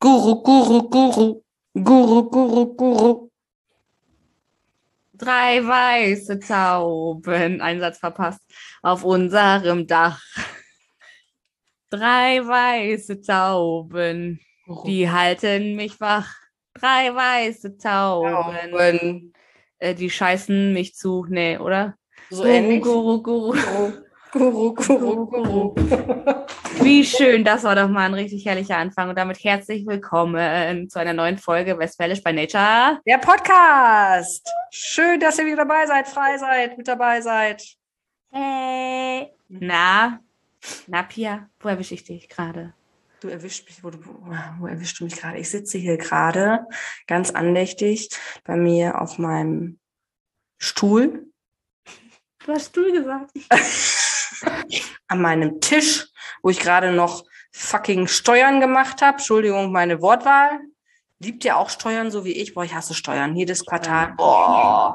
Guru, Guru, Guru, Guru, Guru, Guru. 3 weiße Tauben, Einsatz verpasst, auf unserem Dach. 3 weiße Tauben, die halten mich wach. 3 weiße Tauben, die scheißen mich zu. Nee, oder? So ähnlich. Guru, Guru, Guru, Guru, Guru. Wie schön, das war doch mal ein richtig herrlicher Anfang. Und damit herzlich willkommen zu einer neuen Folge Westfälisch by Nature. Der Podcast. Schön, dass ihr wieder dabei seid, frei seid, mit dabei seid. Hey. Na, Pia, wo erwische ich dich gerade? Du erwischst mich, wo erwischst du mich gerade? Ich sitze hier gerade ganz andächtig bei mir auf meinem Stuhl. Du hast Stuhl gesagt. An meinem Tisch, wo ich gerade noch fucking Steuern gemacht habe. Entschuldigung, meine Wortwahl. Liebt ihr auch Steuern, so wie ich? Boah, ich hasse Steuern. Jedes Quartal. Boah.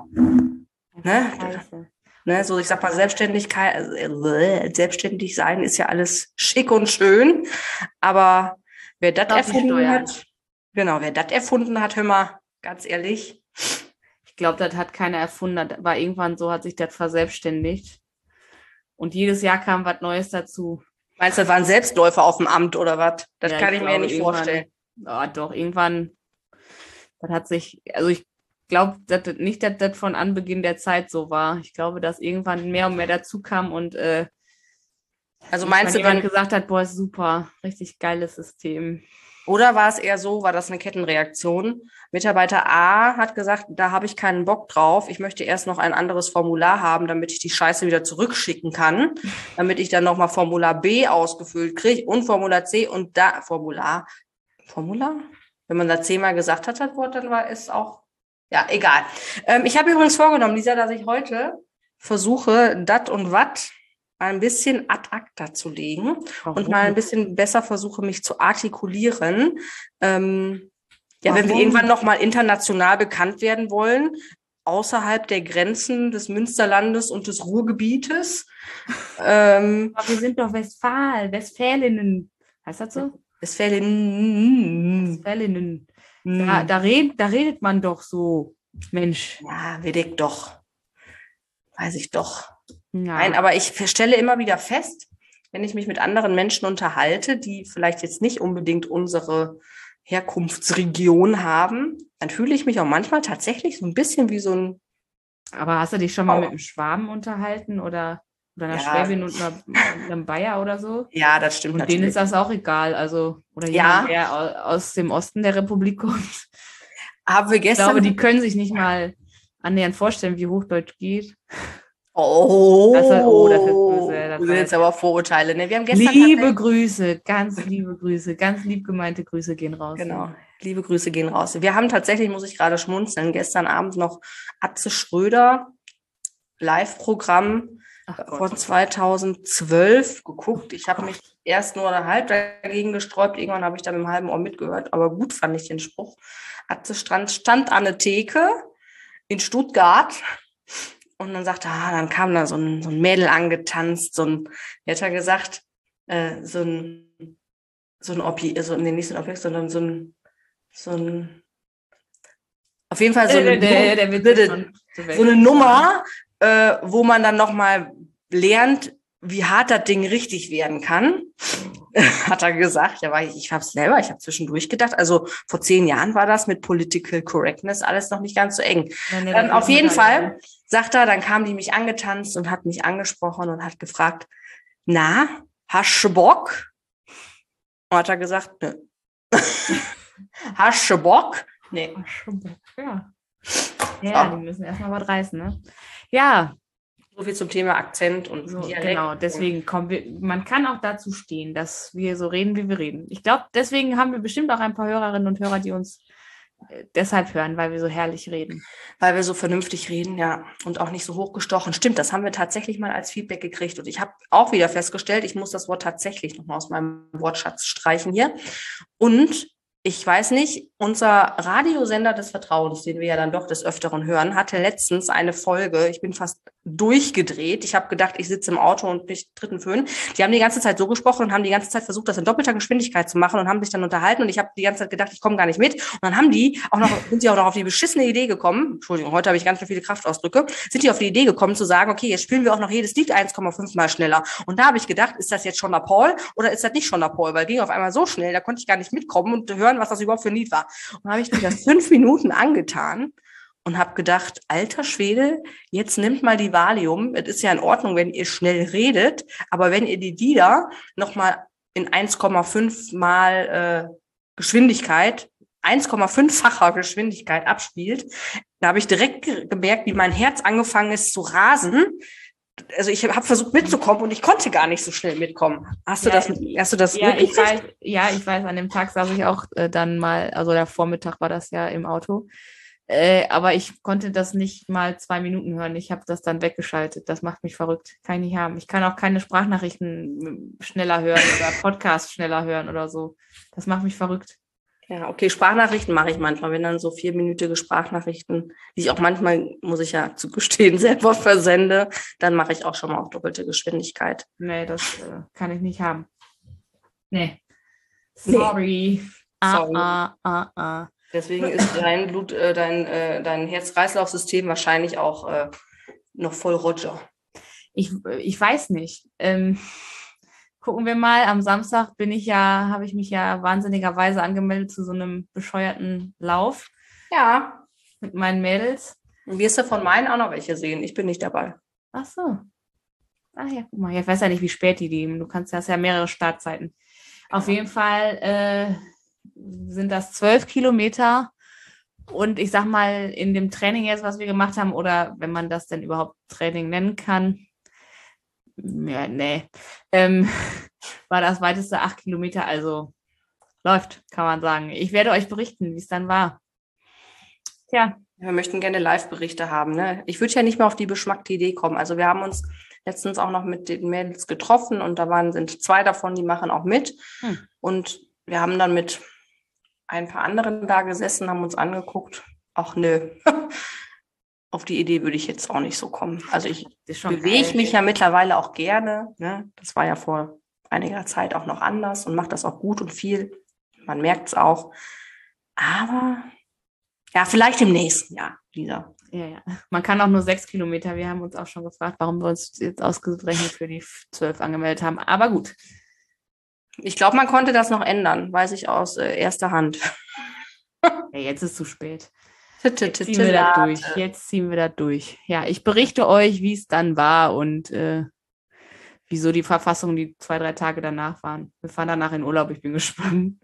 Ne, so, ich sag mal, Selbstständigkeit, selbstständig sein ist ja alles schick und schön. Aber wer das erfunden hat, hör mal, ganz ehrlich. Ich glaube, das hat keiner erfunden. Das war irgendwann so, hat sich das verselbstständigt. Und jedes Jahr kam was Neues dazu. Meinst du, das waren Selbstläufer auf dem Amt oder was? Das kann ich mir nicht vorstellen. Ja, doch, irgendwann, das hat sich, also ich glaube nicht, dass das von Anbeginn der Zeit so war. Ich glaube, dass irgendwann mehr und mehr dazu kam und also meinst du, jemand gesagt hat, boah, ist super, richtig geiles System. Oder war es eher so, war das eine Kettenreaktion? Mitarbeiter A hat gesagt, da habe ich keinen Bock drauf. Ich möchte erst noch ein anderes Formular haben, damit ich die Scheiße wieder zurückschicken kann, damit ich dann nochmal Formular B ausgefüllt kriege und Formular C und da Formular? Wenn man da 10-mal gesagt hat, das Wort, dann war es auch, ja, egal. Ich habe übrigens vorgenommen, Lisa, dass ich heute versuche, dat und wat ein bisschen ad acta zu legen. Warum? Und mal ein bisschen besser versuche, mich zu artikulieren. Wenn wir irgendwann noch mal international bekannt werden wollen, außerhalb der Grenzen des Münsterlandes und des Ruhrgebietes. Aber wir sind doch Westfälinnen. Heißt das so? Westfälinnen. Da redet man doch so, Mensch. Ja, wenig doch. Weiß ich doch. Ja. Nein, aber ich stelle immer wieder fest, wenn ich mich mit anderen Menschen unterhalte, die vielleicht jetzt nicht unbedingt unsere Herkunftsregion haben, dann fühle ich mich auch manchmal tatsächlich so ein bisschen wie so ein... Aber hast du dich schon mal mit einem Schwaben unterhalten oder einer Schwäbin und einem Bayer oder so? Ja, das stimmt. Und denen ist das auch egal, also oder jemand, der aus dem Osten der Republik kommt. Haben wir gestern... Ich glaube, die können sich nicht mal annähernd vorstellen, wie Hochdeutsch geht. Oh, das ist böse. Das sind jetzt aber Vorurteile. Ne? Wir haben gestern liebe Grüße, ganz lieb gemeinte Grüße gehen raus. Genau, liebe Grüße gehen raus. Wir haben tatsächlich, muss ich gerade schmunzeln, gestern Abend noch Atze Schröder Live-Programm von 2012 geguckt. Ich habe mich erst nur halb dagegen gesträubt. Irgendwann habe ich da mit einem halben Ohr mitgehört. Aber gut fand ich den Spruch. Atze stand an der Theke in Stuttgart. Und dann sagte dann kam da so ein Mädel angetanzt, wie hat er gesagt, so ein Objekt, also nicht so ein Objekt, sondern so ein auf jeden Fall so eine Nummer, wo man dann nochmal lernt, wie hart das Ding richtig werden kann, hat er gesagt. Ja, ich habe zwischendurch gedacht, also vor 10 Jahren war das mit Political Correctness alles noch nicht ganz so eng. Nee, auf jeden Fall, sagt er, dann kam die mich angetanzt und hat mich angesprochen und hat gefragt, na, hast du Bock? Und hat er gesagt, nö. Hast du Bock? Nee. Ja. Ja, die müssen erstmal was reißen, ne? Ja. So viel zum Thema Akzent und so. Genau, deswegen man kann auch dazu stehen, dass wir so reden, wie wir reden. Ich glaube, deswegen haben wir bestimmt auch ein paar Hörerinnen und Hörer, die uns deshalb hören, weil wir so herrlich reden. Weil wir so vernünftig reden, ja, und auch nicht so hochgestochen. Stimmt, das haben wir tatsächlich mal als Feedback gekriegt. Und ich habe auch wieder festgestellt, ich muss das Wort tatsächlich nochmal aus meinem Wortschatz streichen hier. Und ich weiß nicht, unser Radiosender des Vertrauens, den wir ja dann doch des Öfteren hören, hatte letztens eine Folge, ich bin fast durchgedreht. Ich habe gedacht, ich sitze im Auto und mich dritten Föhn. Die haben die ganze Zeit so gesprochen und haben die ganze Zeit versucht, das in doppelter Geschwindigkeit zu machen und haben sich dann unterhalten und ich habe die ganze Zeit gedacht, ich komme gar nicht mit. Und dann sind sie auch noch auf die beschissene Idee gekommen, Entschuldigung, heute habe ich ganz schön viele Kraftausdrücke, sind die auf die Idee gekommen zu sagen, okay, jetzt spielen wir auch noch jedes Lied 1,5 Mal schneller. Und da habe ich gedacht, ist das jetzt Shonda Paul oder ist das nicht Shonda Paul? Weil ging auf einmal so schnell, da konnte ich gar nicht mitkommen und hören, was das überhaupt für ein Lied war. Und dann habe ich mir das 5 Minuten angetan und habe gedacht, alter Schwede, jetzt nimmt mal die Valium. Es ist ja in Ordnung, wenn ihr schnell redet, aber wenn ihr die Lieder nochmal in 1,5 Mal Geschwindigkeit, 1,5-facher Geschwindigkeit abspielt, da habe ich direkt gemerkt, wie mein Herz angefangen ist zu rasen. Also ich habe versucht mitzukommen und ich konnte gar nicht so schnell mitkommen. Hast du das ja, ich weiß, an dem Tag saß ich auch dann mal, also der Vormittag war das ja im Auto. Aber ich konnte das nicht mal 2 Minuten hören. Ich habe das dann weggeschaltet. Das macht mich verrückt. Kann ich nicht haben. Ich kann auch keine Sprachnachrichten schneller hören oder Podcasts schneller hören oder so. Das macht mich verrückt. Ja, okay, Sprachnachrichten mache ich manchmal, wenn dann so 4-minütige Sprachnachrichten, die ich auch manchmal, muss ich ja zugestehen, selber versende, dann mache ich auch schon mal auf doppelte Geschwindigkeit. Nee, das kann ich nicht haben. Nee. Sorry. Sorry. Deswegen ist dein dein Herz-Kreislauf-System wahrscheinlich auch noch voll Roger. Ich weiß nicht. Gucken wir mal. Am Samstag habe ich mich ja wahnsinnigerweise angemeldet zu so einem bescheuerten Lauf. Ja. Mit meinen Mädels. Und wirst du von meinen auch noch welche sehen? Ich bin nicht dabei. Ach so. Ach ja, guck mal. Ich weiß ja nicht, wie spät die gehen. Hast ja mehrere Startzeiten. Auf jeden Fall sind das 12 Kilometer. Und ich sag mal, in dem Training jetzt, was wir gemacht haben, oder wenn man das denn überhaupt Training nennen kann, ja, nee, war das weiteste 8 Kilometer, also läuft, kann man sagen. Ich werde euch berichten, wie es dann war. Tja. Wir möchten gerne Live-Berichte haben, ne? Ich würde ja nicht mehr auf die beschmackte Idee kommen. Also wir haben uns letztens auch noch mit den Mädels getroffen und da sind 2 davon, die machen auch mit. Und wir haben dann mit ein paar anderen da gesessen, haben uns angeguckt. Ach nö, auf die Idee würde ich jetzt auch nicht so kommen. Also ich bewege mich ja mittlerweile auch gerne. Ne? Das war ja vor einiger Zeit auch noch anders und mache das auch gut und viel. Man merkt es auch. Aber ja, vielleicht im nächsten Jahr, Lisa. Ja. Man kann auch nur 6 Kilometer. Wir haben uns auch schon gefragt, warum wir uns jetzt ausgerechnet für die 12 angemeldet haben. Aber gut. Ich glaube, man konnte das noch ändern, weiß ich aus erster Hand. Ja, jetzt ist es zu spät. Jetzt ziehen wir das durch. Ja, ich berichte euch, wie es dann war und wieso die Verfassung die 2-3 Tage danach waren. Wir fahren danach in Urlaub, ich bin gespannt.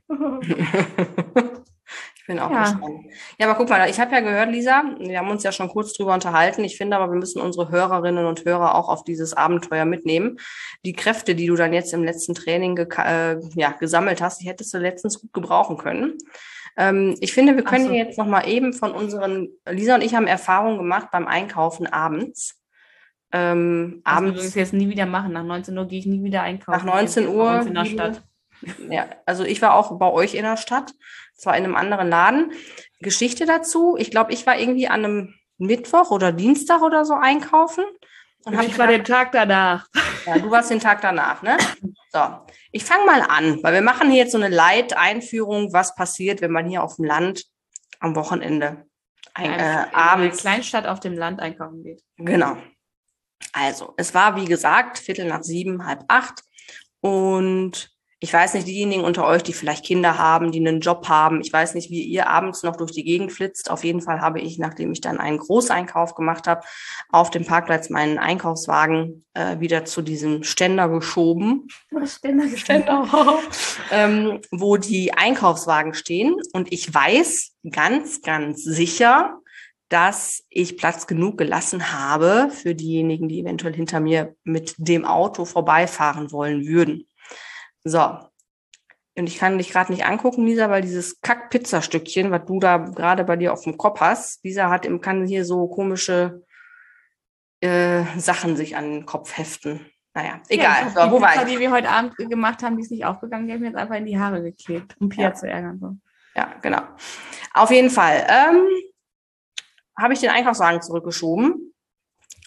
Ich bin auch gespannt. Ja, aber guck mal, ich habe ja gehört, Lisa, wir haben uns ja schon kurz drüber unterhalten. Ich finde aber, wir müssen unsere Hörerinnen und Hörer auch auf dieses Abenteuer mitnehmen. Die Kräfte, die du dann jetzt im letzten Training gesammelt hast, die hättest du letztens gut gebrauchen können. Ich finde, wir können jetzt noch mal eben Lisa und ich haben Erfahrungen gemacht beim Einkaufen abends. Das will ich jetzt nie wieder machen. Nach 19 Uhr gehe ich nie wieder einkaufen. Nach 19 Uhr in der Stadt. Ja, also ich war auch bei euch in der Stadt, zwar in einem anderen Laden. Geschichte dazu, ich glaube, ich war irgendwie an einem Mittwoch oder Dienstag oder so einkaufen. Und ich war den Tag danach. Ja, du warst den Tag danach, ne? So, ich fange mal an, weil wir machen hier jetzt so eine Light-Einführung, was passiert, wenn man hier auf dem Land am Wochenende abends... eine Kleinstadt auf dem Land einkaufen geht. Genau. Also, es war, wie gesagt, 7:15, 7:30 und ich weiß nicht, diejenigen unter euch, die vielleicht Kinder haben, die einen Job haben, ich weiß nicht, wie ihr abends noch durch die Gegend flitzt. Auf jeden Fall habe ich, nachdem ich dann einen Großeinkauf gemacht habe, auf dem Parkplatz meinen Einkaufswagen wieder zu diesem Ständer geschoben. Ständer. Wo die Einkaufswagen stehen. Und ich weiß ganz, ganz sicher, dass ich Platz genug gelassen habe für diejenigen, die eventuell hinter mir mit dem Auto vorbeifahren wollen würden. So, und ich kann dich gerade nicht angucken, Lisa, weil dieses Kack-Pizzastückchen, was du da gerade bei dir auf dem Kopf hast, Lisa kann hier so komische Sachen sich an den Kopf heften. Naja, egal. Ja, so, wo war ich? Die wir heute Abend gemacht haben, die ist nicht aufgegangen, die haben mir jetzt einfach in die Haare geklebt, um Pia zu ärgern. So. Ja, genau. Auf jeden Fall habe ich den Einkaufswagen zurückgeschoben.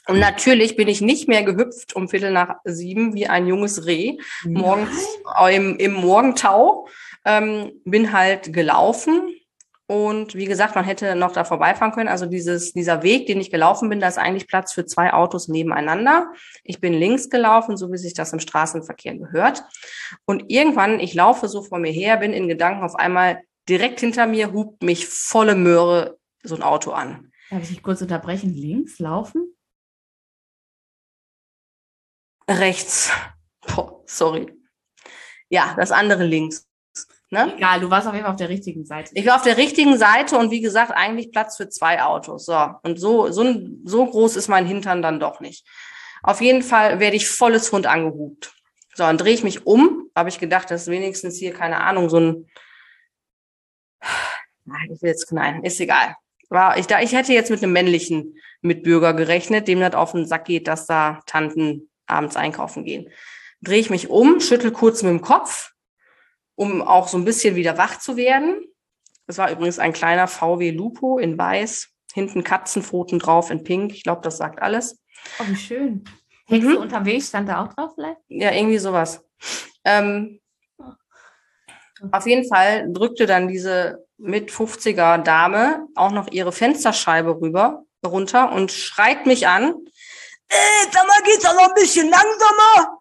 Und natürlich bin ich nicht mehr gehüpft um 6:15 wie ein junges Reh morgens im Morgentau. Bin halt gelaufen. Und wie gesagt, man hätte noch da vorbeifahren können. Also dieser Weg, den ich gelaufen bin, da ist eigentlich Platz für 2 Autos nebeneinander. Ich bin links gelaufen, so wie sich das im Straßenverkehr gehört. Und irgendwann, ich laufe so vor mir her, bin in Gedanken auf einmal direkt hinter mir, hupt mich volle Möhre so ein Auto an. Darf ich dich kurz unterbrechen? Links laufen? Rechts. Boah, sorry. Ja, das andere links. Ne? Egal, du warst auf jeden Fall auf der richtigen Seite. Ich war auf der richtigen Seite und wie gesagt, eigentlich Platz für 2 Autos. So. Und so groß ist mein Hintern dann doch nicht. Auf jeden Fall werde ich volles Hund angehupt. So, dann drehe ich mich um. Habe ich gedacht, das ist wenigstens hier, keine Ahnung, so ein... Nein, ich will jetzt knallen. Ist egal. Ich hätte jetzt mit einem männlichen Mitbürger gerechnet, dem das auf den Sack geht, dass da Tanten abends einkaufen gehen. Drehe ich mich um, schüttel kurz mit dem Kopf, um auch so ein bisschen wieder wach zu werden. Das war übrigens ein kleiner VW Lupo in weiß, hinten Katzenpfoten drauf in pink. Ich glaube, das sagt alles. Oh, wie schön. Hexe unterwegs stand da auch drauf vielleicht? Ja, irgendwie sowas. Auf jeden Fall drückte dann diese mit 50er Dame auch noch ihre Fensterscheibe runter und schreit mich an. Sag mal, geht's auch noch ein bisschen langsamer?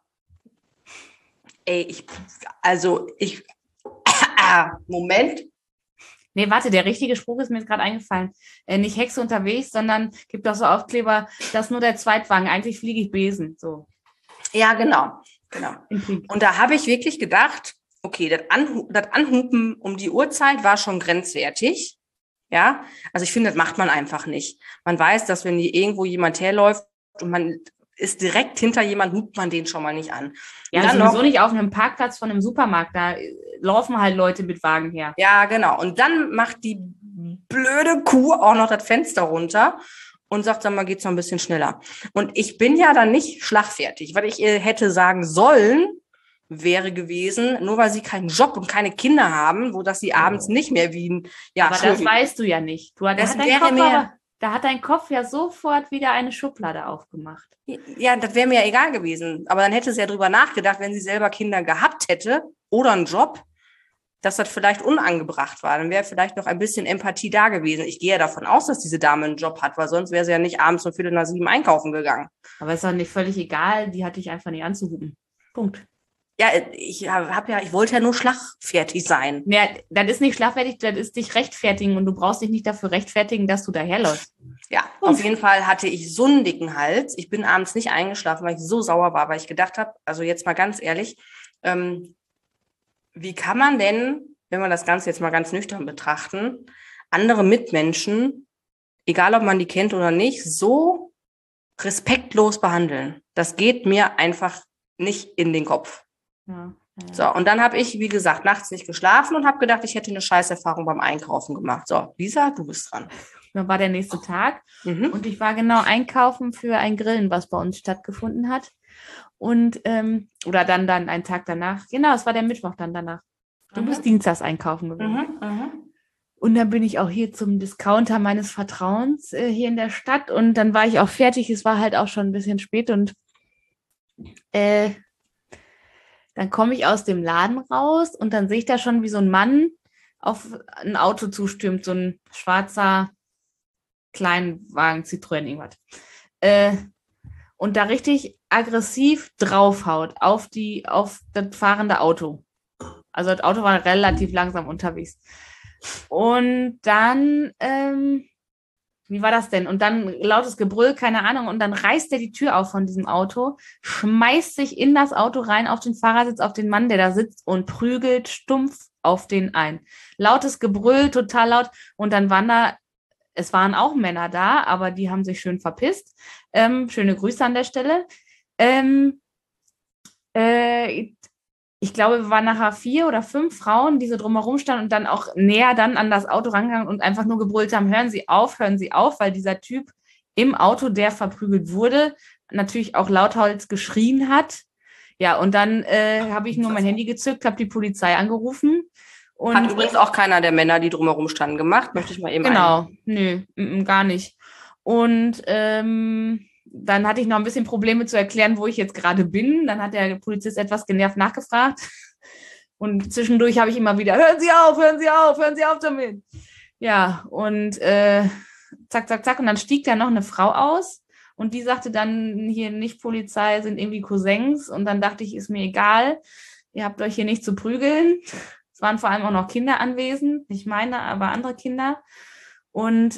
Moment. Nee, warte, der richtige Spruch ist mir jetzt gerade eingefallen. Nicht Hexe unterwegs, sondern gibt auch so Aufkleber, das ist nur der Zweitwagen, eigentlich fliege ich Besen. So. Ja, genau. Und da habe ich wirklich gedacht, okay, das Anhupen um die Uhrzeit war schon grenzwertig. Ja, also ich finde, das macht man einfach nicht. Man weiß, dass wenn hier irgendwo jemand herläuft und man ist direkt hinter jemand, hupt man den schon mal nicht an. Ja, dann sowieso nicht auf einem Parkplatz von einem Supermarkt, da laufen halt Leute mit Wagen her. Ja, genau. Und dann macht die blöde Kuh auch noch das Fenster runter und sagt, sag mal, geht's noch ein bisschen schneller. Und ich bin ja dann nicht schlagfertig, weil ich ihr hätte sagen sollen, wäre gewesen, nur weil sie keinen Job und keine Kinder haben, wo das sie abends nicht mehr wiegen. Ja, aber das weißt du ja nicht. Da hat dein Kopf ja sofort wieder eine Schublade aufgemacht. Ja, das wäre mir ja egal gewesen. Aber dann hätte sie ja drüber nachgedacht, wenn sie selber Kinder gehabt hätte oder einen Job, dass das vielleicht unangebracht war. Dann wäre vielleicht noch ein bisschen Empathie da gewesen. Ich gehe ja davon aus, dass diese Dame einen Job hat, weil sonst wäre sie ja nicht abends um 6:45 einkaufen gegangen. Aber ist doch nicht völlig egal, die hatte ich einfach nicht anzuhupen. Punkt. Ja, ich wollte ja nur schlagfertig sein. Ja, das ist nicht schlagfertig, das ist dich rechtfertigen und du brauchst dich nicht dafür rechtfertigen, dass du daherläufst. Ja, auf jeden Fall hatte ich so einen dicken Hals. Ich bin abends nicht eingeschlafen, weil ich so sauer war, weil ich gedacht habe, also jetzt mal ganz ehrlich, wie kann man denn, wenn wir das Ganze jetzt mal ganz nüchtern betrachten, andere Mitmenschen, egal ob man die kennt oder nicht, so respektlos behandeln? Das geht mir einfach nicht in den Kopf. Ja. So, und dann habe ich, wie gesagt, nachts nicht geschlafen und habe gedacht, ich hätte eine Scheißerfahrung beim Einkaufen gemacht. So, Lisa, du bist dran. Dann war der nächste Tag und ich war genau einkaufen für ein Grillen, was bei uns stattgefunden hat. Und, oder dann einen Tag danach. Genau, es war der Mittwoch dann danach. Du bist dienstags einkaufen gewesen. Und dann bin ich auch hier zum Discounter meines Vertrauens hier in der Stadt und dann war ich auch fertig. Es war halt auch schon ein bisschen spät und dann komme ich aus dem Laden raus und dann sehe ich da schon, wie so ein Mann auf ein Auto zustürmt, so ein schwarzer Kleinwagen, Citroën, irgendwas. Und da richtig aggressiv draufhaut auf das fahrende Auto. Also das Auto war relativ langsam unterwegs. Und dann, wie war das denn? Und dann lautes Gebrüll, keine Ahnung. Und dann reißt er die Tür auf von diesem Auto, schmeißt sich in das Auto rein, auf den Fahrersitz, auf den Mann, der da sitzt und prügelt stumpf auf den ein. Lautes Gebrüll, total laut. Und dann es waren auch Männer da, aber die haben sich schön verpisst. Schöne Grüße an der Stelle. Ich glaube, wir waren nachher 4 oder 5 Frauen, die so drumherum standen und dann auch näher dann an das Auto rangegangen und einfach nur gebrüllt haben, hören Sie auf, weil dieser Typ im Auto, der verprügelt wurde, natürlich auch lauthals geschrien hat. Ja, und dann habe ich nur mein Handy gezückt, habe die Polizei angerufen. Und hat übrigens auch keiner der Männer, die drumherum standen, gemacht, möchte ich mal eben Genau, nö, gar nicht. Und dann hatte ich noch ein bisschen Probleme zu erklären, wo ich jetzt gerade bin. Dann hat der Polizist etwas genervt nachgefragt. Und zwischendurch habe ich immer wieder, hören Sie auf, hören Sie auf, hören Sie auf damit. Ja, und zack, zack, zack. Und dann stieg da noch eine Frau aus. Und die sagte dann, hier nicht Polizei, sind irgendwie Cousins. Und dann dachte ich, ist mir egal, ihr habt euch hier nicht zu prügeln. Es waren vor allem auch noch Kinder anwesend, nicht meine, aber andere Kinder. Und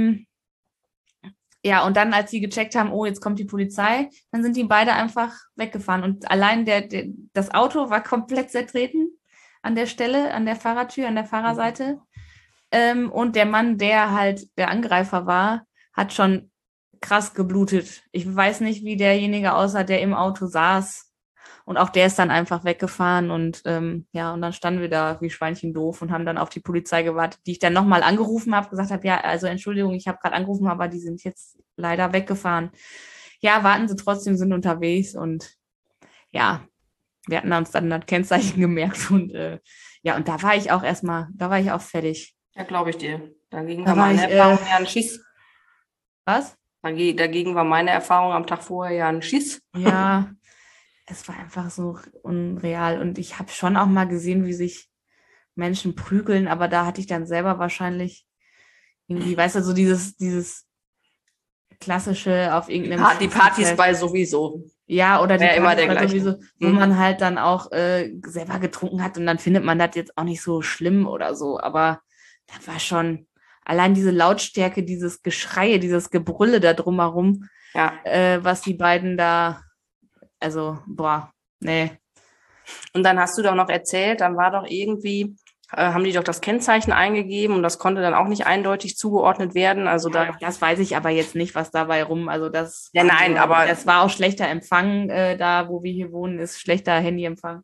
ja, und dann, als sie gecheckt haben, oh, jetzt kommt die Polizei, dann sind die beide einfach weggefahren. Und allein das Auto war komplett zertreten an der Stelle, an der Fahrertür, an der Fahrerseite. Und der Mann, der halt der Angreifer war, hat schon krass geblutet. Ich weiß nicht, wie derjenige aussah, der im Auto saß. Und auch der ist dann einfach weggefahren und ja, und dann standen wir da wie Schweinchen doof und haben dann auf die Polizei gewartet, die ich dann nochmal angerufen habe, gesagt habe, ja, also Entschuldigung, ich habe gerade angerufen, aber die sind jetzt leider weggefahren. Ja, warten Sie trotzdem, sind unterwegs und ja, wir hatten uns dann das Kennzeichen gemerkt und ja, und da war ich auch fertig. Ja, glaube ich dir. Dagegen Da war war meine ich, Erfahrung ja ein Schiss. Was? Dagegen war meine Erfahrung am Tag vorher ja ein Schiss. Ja, es war einfach so unreal und ich habe schon auch mal gesehen, wie sich Menschen prügeln, aber da hatte ich dann selber wahrscheinlich irgendwie, weißt du, so dieses klassische auf irgendeinem Die Partys bei sowieso. ja, oder die Ja, immer Partys der bei gleiche. sowieso, wo man halt dann auch selber getrunken hat und dann findet man das jetzt auch nicht so schlimm oder so, aber das war schon allein diese Lautstärke, dieses Geschreie, dieses Gebrülle da drumherum, Ja. was die beiden da, also, boah, nee. Und dann hast du doch noch erzählt, dann war doch irgendwie, haben die doch das Kennzeichen eingegeben und das konnte dann auch nicht eindeutig zugeordnet werden. Also Ja, das weiß ich aber jetzt nicht, was dabei rum, also das. Ja, nein, aber. Das war auch schlechter Empfang, da wo wir hier wohnen, ist schlechter Handyempfang.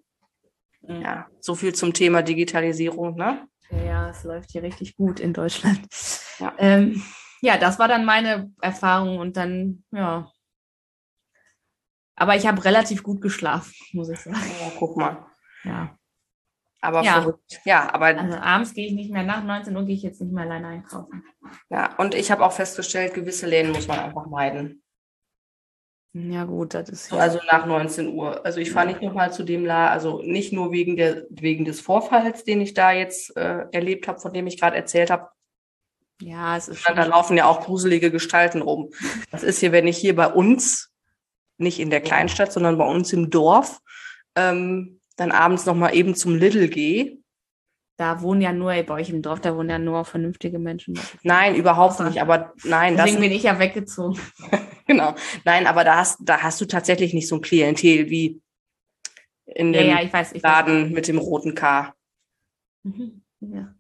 Ja, so viel zum Thema Digitalisierung, ne? Ja, es läuft hier richtig gut in Deutschland. Ja. Ja, das war dann meine Erfahrung und dann, ja. Aber ich habe relativ gut geschlafen, muss ich sagen. Ja, guck mal. Ja. Aber Ja. verrückt. Ja, aber. Also abends gehe ich nicht mehr, nach 19 Uhr gehe ich jetzt nicht mehr alleine einkaufen. Ja, und ich habe auch festgestellt, gewisse Läden muss man einfach meiden. Ja, gut, das ist ja. Also nach 19 Uhr. Also ich fahre nicht nochmal zu dem Laden, also nicht nur wegen des Vorfalls, den ich da jetzt erlebt habe, von dem ich gerade erzählt habe. Ja, es ist schon. Da laufen ja auch gruselige Gestalten rum. Das ist hier, wenn ich hier bei uns, nicht in der Kleinstadt, sondern bei uns im Dorf, dann abends nochmal eben zum Lidl gehe. Da wohnen ja nur, bei euch im Dorf, da wohnen ja nur vernünftige Menschen. Nein, überhaupt nicht, aber nein. Deswegen bin ich ja weggezogen. Genau. Nein, aber da hast du tatsächlich nicht so ein Klientel wie in dem ich weiß. Laden mit dem roten K. Ja.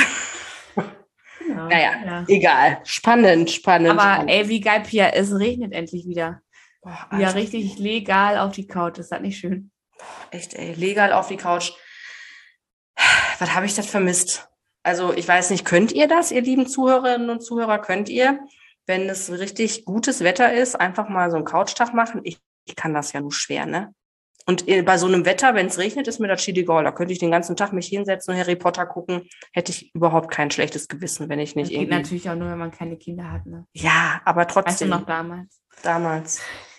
Genau, naja, egal. Spannend. Aber spannend. ey, wie geil, Pia, es regnet endlich wieder. Boah, Ja, richtig legal auf die Couch. Ist das nicht schön? Echt, ey, legal auf die Couch. Was habe ich das vermisst? Also ich weiß nicht, könnt ihr das, ihr lieben Zuhörerinnen und Zuhörer, könnt ihr, wenn es richtig gutes Wetter ist, einfach mal so einen Couchtag machen? Ich kann das ja nur schwer, ne? Und bei so einem Wetter, wenn es regnet, ist mir das egal. Da könnte ich den ganzen Tag mich hinsetzen und Harry Potter gucken. Hätte ich überhaupt kein schlechtes Gewissen, wenn ich nicht das geht natürlich auch nur, wenn man keine Kinder hat, ne? Ja, aber trotzdem. Weißt du noch damals? Damals.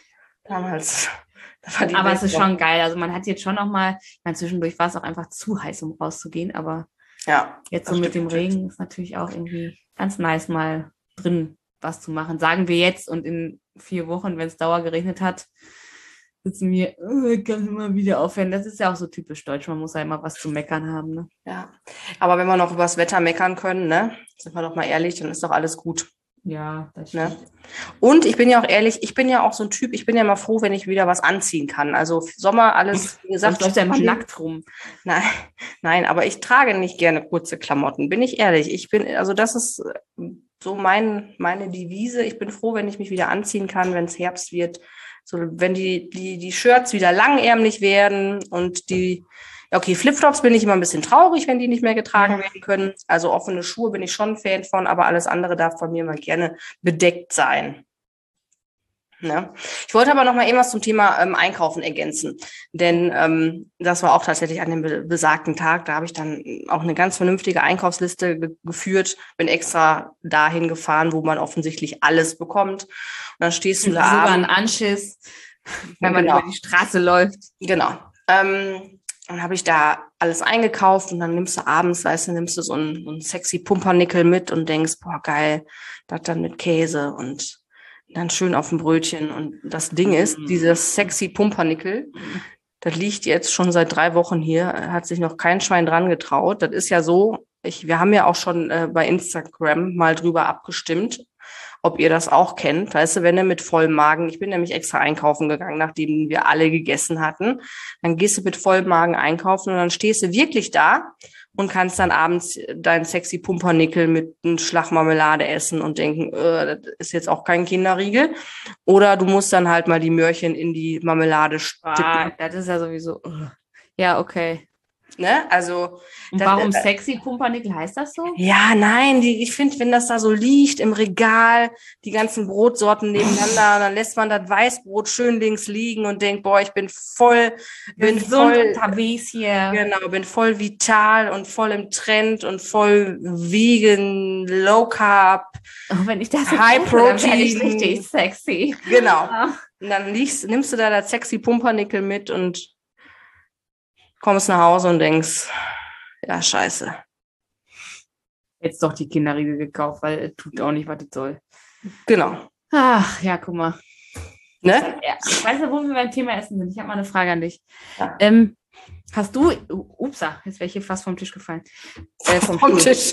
Aber es ist schon geil. Also man hat jetzt schon noch mal, ich meine, zwischendurch war es auch einfach zu heiß, um rauszugehen, aber ja, jetzt so mit dem Regen ist natürlich auch irgendwie ganz nice, mal drin was zu machen. Sagen wir jetzt und in 4 Wochen, wenn es dauergeregnet hat, sitzen wir, kann immer wieder aufhören. Das ist ja auch so typisch deutsch. Man muss ja immer was zu meckern haben, ne? Ja, aber wenn wir noch über das Wetter meckern können, ne, sind wir doch mal ehrlich, dann ist doch alles gut. Ja, das stimmt. Ne? Und ich bin ja auch ehrlich, ich bin ja auch so ein Typ, ich bin ja mal froh, wenn ich wieder was anziehen kann. Also Sommer, alles, wie gesagt. Du läufst ja immer nackt rum. Nein, aber ich trage nicht gerne kurze Klamotten, bin ich ehrlich. Also das ist so meine Devise. Ich bin froh, wenn ich mich wieder anziehen kann, wenn es Herbst wird. So, wenn die Shirts wieder langärmlich werden und okay, Flipflops bin ich immer ein bisschen traurig, wenn die nicht mehr getragen werden können. Also offene Schuhe bin ich schon ein Fan von, aber alles andere darf von mir mal gerne bedeckt sein. Ne? Ich wollte aber noch mal eben was zum Thema Einkaufen ergänzen, denn das war auch tatsächlich an dem besagten Tag. Da habe ich dann auch eine ganz vernünftige Einkaufsliste geführt, bin extra dahin gefahren, wo man offensichtlich alles bekommt. Und dann stehst du da Sogar abends. ein Anschiss, wenn man über die Straße läuft. Genau. Dann habe ich da alles eingekauft und dann nimmst du abends, nimmst du so einen sexy Pumpernickel mit und denkst, boah, geil, das dann mit Käse und dann schön auf dem Brötchen. Und das Ding ist, dieses sexy Pumpernickel, das liegt jetzt schon seit 3 Wochen hier, hat sich noch kein Schwein dran getraut. Das ist ja so, wir haben ja auch schon bei Instagram mal drüber abgestimmt, ob ihr das auch kennt. Weißt du, wenn du mit vollem Magen, ich bin nämlich extra einkaufen gegangen, nachdem wir alle gegessen hatten, dann gehst du mit vollem Magen einkaufen und dann stehst du wirklich da und kannst dann abends deinen sexy Pumpernickel mit einem Schlag Marmelade essen und denken, das ist jetzt auch kein Kinderriegel. Oder du musst dann halt mal die Möhrchen in die Marmelade stippen. Das ist ja sowieso. Ja, okay. Ne? Also, und warum sexy Pumpernickel, heißt das so? Ja, nein, ich finde, wenn das da so liegt im Regal, die ganzen Brotsorten nebeneinander, dann lässt man das Weißbrot schön links liegen und denkt, boah, ich bin voll unterwegs hier. Genau, bin voll vital und voll im Trend und voll vegan, low carb, wenn ich das high protein, dann ich richtig sexy. Genau. Und dann nimmst du da das sexy Pumpernickel mit und kommst nach Hause und denkst, ja, scheiße. Jetzt doch die Kinderriegel gekauft, weil es tut auch nicht, was es soll. Genau. Ach, ja, guck mal. Ne? Ja, ich weiß ja, wo wir beim Thema Essen sind. Ich habe mal eine Frage an dich. Ja. Hast du, upsa, jetzt wäre ich hier fast vom Tisch gefallen. Vom Tisch.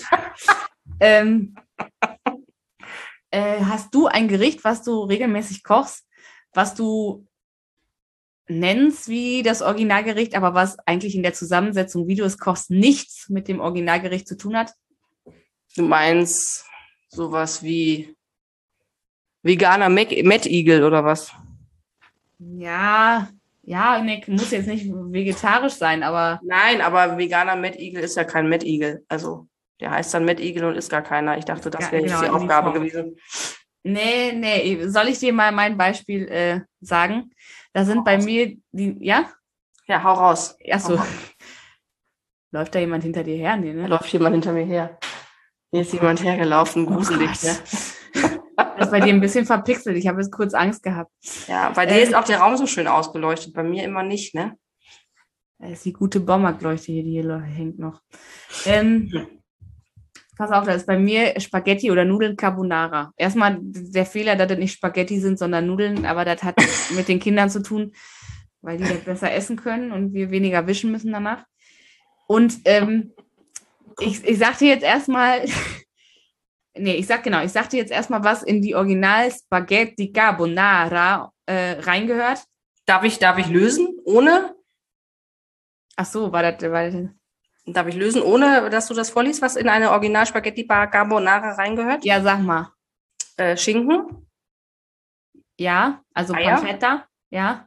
Hast du ein Gericht, was du regelmäßig kochst, was du nennst wie das Originalgericht, aber was eigentlich in der Zusammensetzung, wie du es kochst, nichts mit dem Originalgericht zu tun hat? Du meinst sowas wie veganer Mettigel oder was? Ja, ne, muss jetzt nicht vegetarisch sein, aber... Nein, aber veganer Mettigel ist ja kein Mettigel. Also, der heißt dann Mettigel und ist gar keiner. Ich dachte, das wäre jetzt die Aufgabe gewesen. Nee, soll ich dir mal mein Beispiel sagen? Da sind bei mir die, ja? Ja, hau raus. Achso. Läuft da jemand hinter dir her? Nee, ne? Da läuft jemand hinter mir her. Hier ist jemand hergelaufen, gruselig. Ne? Das ist bei dir ein bisschen verpixelt. Ich habe jetzt kurz Angst gehabt. Ja, bei dir ist auch der Raum so schön ausgeleuchtet. Bei mir immer nicht, ne? Das ist die gute Baumarktleuchte hier, die hier hängt noch. Pass auf, das ist bei mir Spaghetti oder Nudeln Carbonara. Erstmal der Fehler, dass das nicht Spaghetti sind, sondern Nudeln, aber das hat mit den Kindern zu tun, weil die das besser essen können und wir weniger wischen müssen danach. Und ich sag dir jetzt erstmal, ich sag dir jetzt erstmal, was in die Original Spaghetti Carbonara reingehört. Darf ich lösen, ohne? Ach so, war das Darf ich lösen, ohne dass du das vorliest, was in eine Original Spaghetti Carbonara reingehört? Ja, sag mal. Schinken? Ja, also Eier? Pancetta? Ja.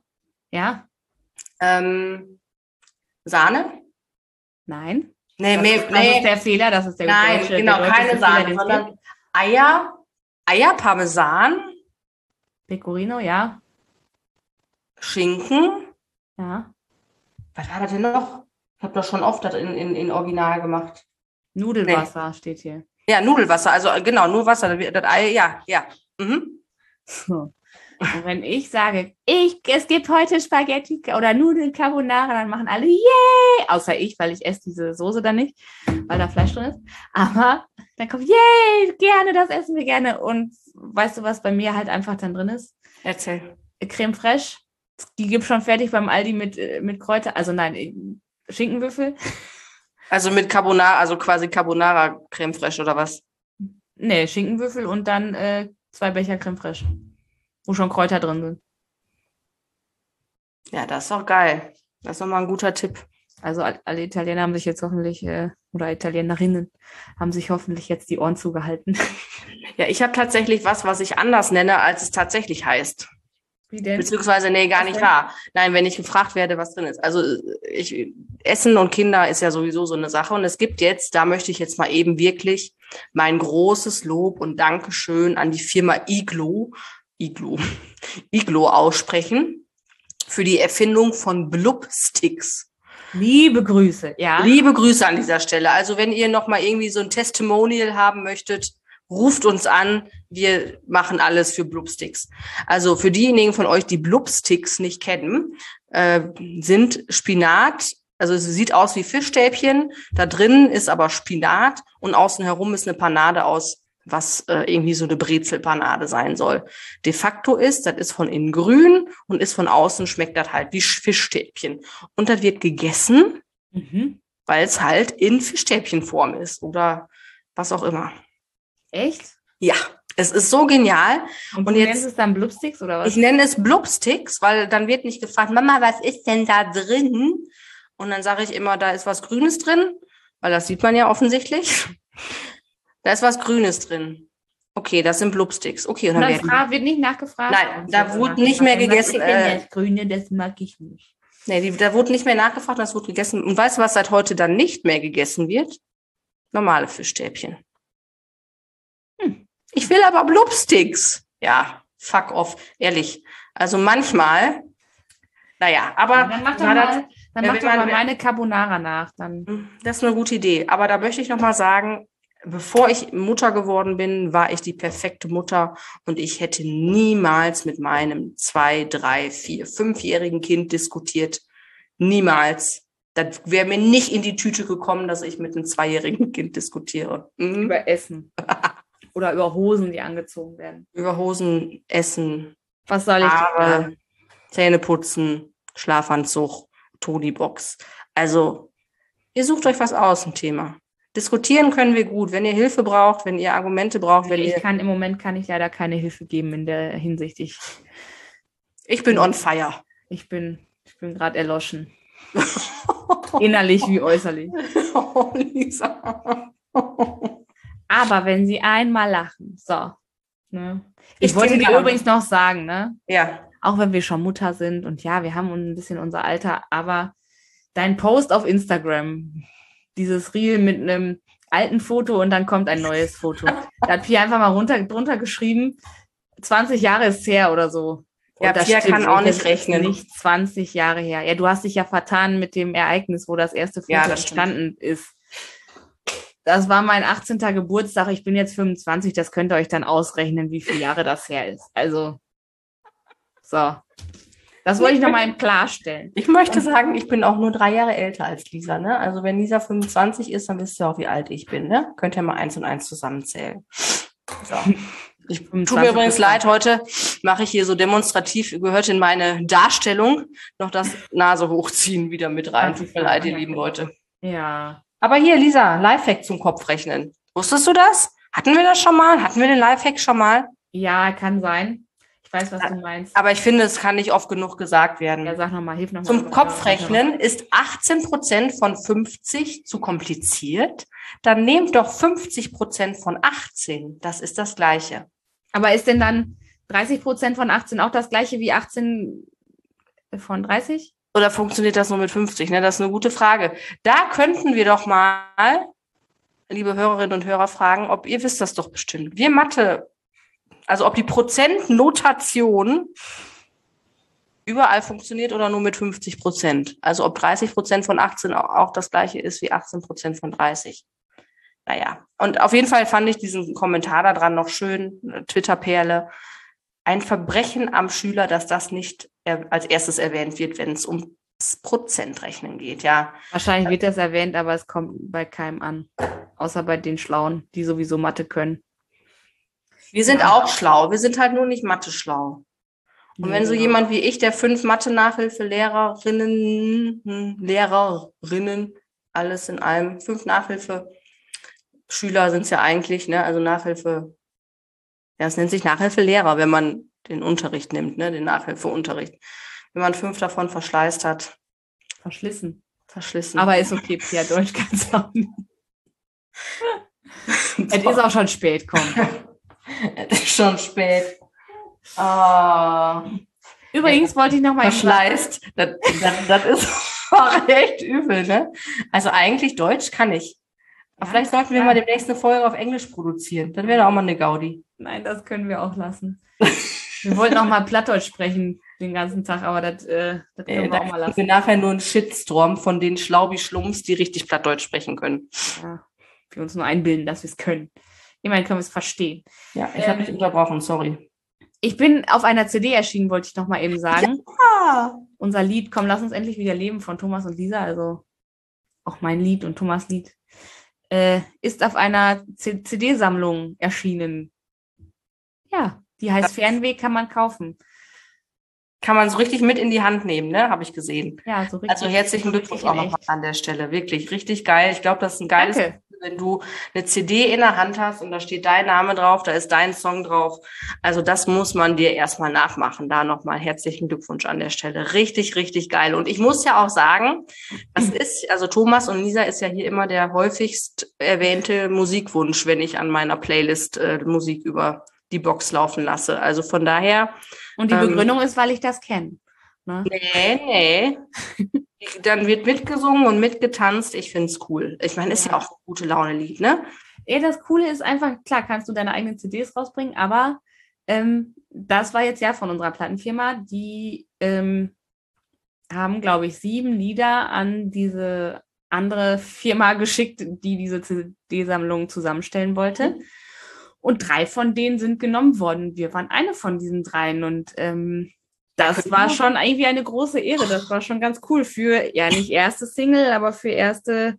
Sahne? Nein. Nee, das ist der Fehler, das ist der Nein, deutsche, genau, der keine Sahne, Fehler, sondern Eier, Parmesan, Pecorino, ja. Schinken. Ja. Was war das denn noch? Ich habe doch schon oft das in Original gemacht. Nudelwasser steht hier. Ja, Nudelwasser, also genau, nur Wasser. Das Ei, ja. Mhm. So. Und wenn ich sage, es gibt heute Spaghetti oder Nudeln Carbonara, dann machen alle yay, außer ich, weil ich esse diese Soße dann nicht, weil da Fleisch drin ist. Aber dann kommt yay, gerne, das essen wir gerne. Und weißt du, was bei mir halt einfach dann drin ist? Erzähl. Creme fraiche. Die gibt schon fertig beim Aldi mit Kräuter. Also nein, Schinkenwürfel. Also mit Carbonara, also quasi Carbonara Creme fraiche oder was? Nee, Schinkenwürfel und dann 2 Becher Creme fraiche, wo schon Kräuter drin sind. Ja, das ist doch geil. Das ist nochmal ein guter Tipp. Also alle Italiener haben sich jetzt hoffentlich, oder Italienerinnen, haben sich hoffentlich jetzt die Ohren zugehalten. Ja, ich habe tatsächlich was ich anders nenne, als es tatsächlich heißt. Wie denn? Beziehungsweise, nee, gar nicht wahr. Nein, wenn ich gefragt werde, was drin ist. Also Essen und Kinder ist ja sowieso so eine Sache. Und es gibt jetzt, da möchte ich jetzt mal eben wirklich mein großes Lob und Dankeschön an die Firma Iglo Iglo aussprechen für die Erfindung von Blub-Sticks. Liebe Grüße, ja. Liebe Grüße an dieser Stelle. Also wenn ihr noch mal irgendwie so ein Testimonial haben möchtet, ruft uns an. Wir machen alles für Blub-Sticks. Also für diejenigen von euch, die Blub-Sticks nicht kennen, sind Spinat. Also es sieht aus wie Fischstäbchen. Da drin ist aber Spinat und außen herum ist eine Panade aus, was irgendwie so eine Brezelpanade sein soll. De facto das ist von innen grün und ist von außen, schmeckt das halt wie Fischstäbchen. Und das wird gegessen, weil es halt in Fischstäbchenform ist oder was auch immer. Echt? Ja, es ist so genial. Und du nennst es dann Blubsticks oder was? Ich nenne es Blubsticks, weil dann wird nicht gefragt, Mama, was ist denn da drin? Und dann sage ich immer, da ist was Grünes drin, weil das sieht man ja offensichtlich. Da ist was Grünes drin. Okay, das sind Blubsticks. Okay, und dann wird nicht nachgefragt? Nein, da wurde nicht mehr gegessen. Das Grüne, das mag ich nicht. Nee, da wurde nicht mehr nachgefragt, das wurde gegessen. Und weißt du, was seit heute dann nicht mehr gegessen wird? Normale Fischstäbchen. Ich will aber Blubsticks. Ja, fuck off, ehrlich. Also manchmal, naja, aber... Dann mach doch mal meine Carbonara nach. Dann. Das ist eine gute Idee. Aber da möchte ich noch mal sagen, bevor ich Mutter geworden bin, war ich die perfekte Mutter und ich hätte niemals mit meinem 2-, 3-, 4-, 5-jährigen Kind diskutiert. Niemals. Das wäre mir nicht in die Tüte gekommen, dass ich mit einem 2-jährigen Kind diskutiere. Über Essen. Oder über Hosen, die angezogen werden. Über Hosen, Essen. Was soll ich Haare, Zähne putzen, Schlafanzug, Tony-Box. Also, ihr sucht euch was aus, ein Thema. Diskutieren können wir gut. Wenn ihr Hilfe braucht, wenn ihr Argumente braucht, Im Moment kann ich leider keine Hilfe geben in der Hinsicht. Ich bin on fire. Ich bin gerade erloschen. Innerlich wie äußerlich. Oh, Lisa. Aber wenn sie einmal lachen, so. Ne? Ich wollte dir übrigens noch sagen, ne? Ja. Auch wenn wir schon Mutter sind und ja, wir haben ein bisschen unser Alter, aber dein Post auf Instagram, dieses Reel mit einem alten Foto und dann kommt ein neues Foto. Da hat Pia einfach mal drunter geschrieben, 20 Jahre ist her oder so. Ja, Pia kann auch nicht rechnen. Nicht 20 Jahre her. Ja, du hast dich ja vertan mit dem Ereignis, wo das erste Foto entstanden ist. Das war mein 18. Geburtstag. Ich bin jetzt 25. Das könnt ihr euch dann ausrechnen, wie viele Jahre das her ist. Also, so. Das wollte ich nochmal klarstellen. Ich möchte sagen, ich bin auch nur 3 Jahre älter als Lisa, ne? Also wenn Lisa 25 ist, dann wisst ihr auch, wie alt ich bin, ne? Könnt ihr mal 1 und 1 zusammenzählen. So. Tut mir übrigens leid, heute mache ich hier so demonstrativ, gehört in meine Darstellung noch das Nase hochziehen wieder mit rein. Tut mir leid, ihr lieben Leute. Ja. Aber hier, Lisa, Lifehack zum Kopfrechnen. Wusstest du das? Hatten wir das schon mal? Hatten wir den Lifehack schon mal? Ja, kann sein. Ich weiß, was du meinst. Aber ich finde, es kann nicht oft genug gesagt werden. Ja, sag nochmal, hilf nochmal. Zum Kopfrechnen ist 18% von 50 zu kompliziert. Dann nehmt doch 50% von 18. Das ist das Gleiche. Aber ist denn dann 30% von 18 auch das Gleiche wie 18 von 30? Oder funktioniert das nur mit 50? Ne? Das ist eine gute Frage. Da könnten wir doch mal, liebe Hörerinnen und Hörer, fragen, ob ihr wisst das doch bestimmt. Wir Mathe, also ob die Prozentnotation überall funktioniert oder nur mit 50%. Also ob 30% von 18 auch das gleiche ist wie 18% von 30. Naja, und auf jeden Fall fand ich diesen Kommentar da dran noch schön, Twitter-Perle. Ein Verbrechen am Schüler, dass das nicht als erstes erwähnt wird, wenn es ums Prozentrechnen geht, ja. Wahrscheinlich wird das erwähnt, aber es kommt bei keinem an. Außer bei den Schlauen, die sowieso Mathe können. Wir sind auch schlau, wir sind halt nur nicht Mathe schlau. Und wenn so jemand wie ich, der 5 Lehrerinnen, alles in allem, 5 Nachhilfeschüler sind es ja eigentlich, ne? Also Nachhilfe, ja, es nennt sich Nachhilfelehrer, wenn man den Unterricht nimmt, ne? Den Nachhilfeunterricht. Wenn man 5 davon verschleißt hat. Verschlissen. Verschlissen. Aber ist okay, Pia, Deutsch kannst du auch nicht. Es ist auch schon spät, komm. Es ist schon spät. Übrigens wollte ich noch mal... Verschleißt. Das ist auch echt übel, ne? Also eigentlich Deutsch kann ich. Aber vielleicht sollten wir mal demnächst eine Folge auf Englisch produzieren. Dann wäre auch mal eine Gaudi. Nein, das können wir auch lassen. Wir wollten auch mal Plattdeutsch sprechen den ganzen Tag, aber das können wir auch mal Da lassen. wir nachher nur einen Shitstorm von den Schlaubi-Schlumps, die richtig Plattdeutsch sprechen können. Ja, wir uns nur einbilden, dass wir es können. Immerhin können wir es verstehen. Ja, ich habe dich unterbrochen, sorry. Ich bin auf einer CD erschienen, wollte ich noch mal eben sagen. Ja. Unser Lied Komm, lass uns endlich wieder leben von Thomas und Lisa, also auch mein Lied und Thomas' Lied, ist auf einer CD-Sammlung erschienen. Ja, die heißt Fernweh, kann man kaufen. Kann man so richtig mit in die Hand nehmen, ne? Habe ich gesehen. Ja, so richtig. Also herzlichen Glückwunsch auch nochmal an der Stelle. Wirklich, richtig geil. Ich glaube, das ist ein geiles Danke. Gefühl, wenn du eine CD in der Hand hast und da steht dein Name drauf, da ist dein Song drauf. Also das muss man dir erstmal nachmachen. Da nochmal herzlichen Glückwunsch an der Stelle. Richtig, richtig geil. Und ich muss ja auch sagen, das ist, also Thomas und Lisa ist ja hier immer der häufigst erwähnte Musikwunsch, wenn ich an meiner Playlist Musik über die Box laufen lasse. Also von daher. Und die Begründung ist, weil ich das kenne. Ne? Nee. Dann wird mitgesungen und mitgetanzt. Ich finde es cool. Ich meine, ist ja auch ein gute Laune-Lied, ne? Ja, das Coole ist einfach, klar, kannst du deine eigenen CDs rausbringen, aber das war jetzt ja von unserer Plattenfirma, die haben, glaube ich, 7 Lieder an diese andere Firma geschickt, die diese CD-Sammlung zusammenstellen wollte. Und 3 von denen sind genommen worden. Wir waren eine von diesen 3 und das war schon irgendwie eine große Ehre. Das war schon ganz cool für, ja, nicht erste Single, aber für erste